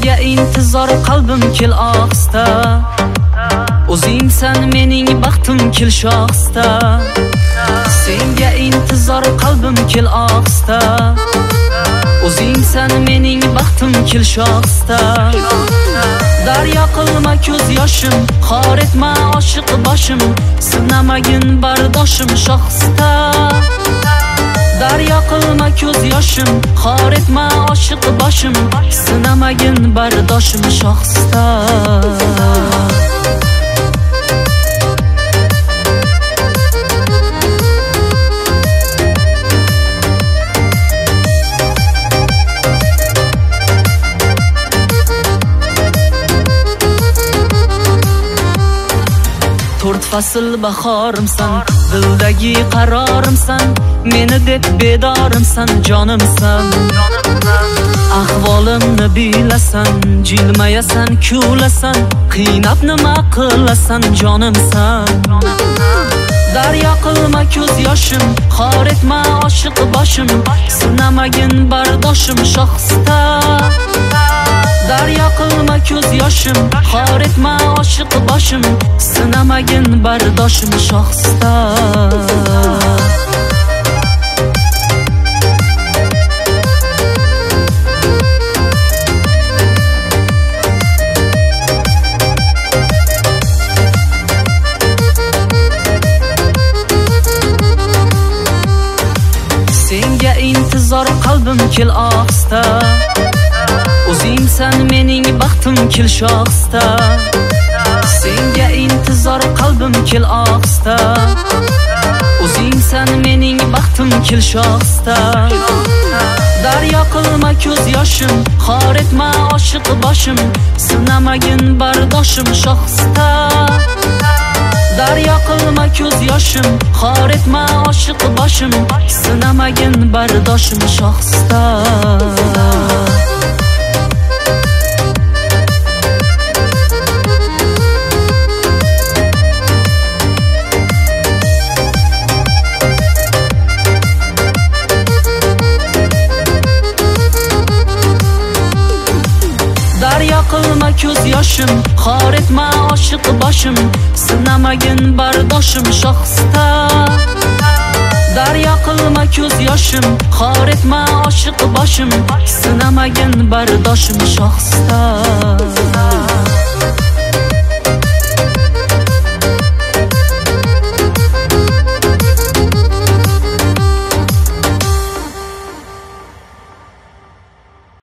Senga intizor qalbim kel ohista, o'zingsan mening baxtim kel shoxista. Senga intizor qalbim kel ohista, o'zingsan mening baxtim kel shoxista. Daryo qilma ko'z yoshim, xor etma oshiq boshim, sinamagin bardoshim shoxista. Daryo qilma ko'z yoshim, xor etma oshiq boshim, sinamagin bardoshim shoxista. To'rt fasl bahorimsan, dildagi qarorimsan, meni deb bedorimsan, jonimsan. Ahvolimni bilasan, jilmayasan, kulasan, qiynab nima qilasan, jonimsan. Daryo qilma ko'z yoshim, xor etma oshiq boshim, sinamagin bardoshim shoxista. Daryo qilma ko'z yoshim, xor etma oshiq boshim, sinamagin bardoshim shoxista. Senga intizor qalbim kel ohista, o'zingsan mening baxtim kel shoxista. Senga intizor qalbim kel ohista, o'zingsan mening baxtim kel shoxista. Daryo qilma ko'z yoshim, xor etma oshiq boshim, sinamagin bardoshim shoxista. Daryo qilma ko'z yoshim, xor etma oshiq boshim, sinamagin bardoshim shoxista. Daryo qilma ko'z yoshim, xor etma oshiq boshim, sinamagin bardoshim shoxista. Daryo qilma ko'z yoshim, xor etma oshiq boshim, sinamagin bardoshim shoxista.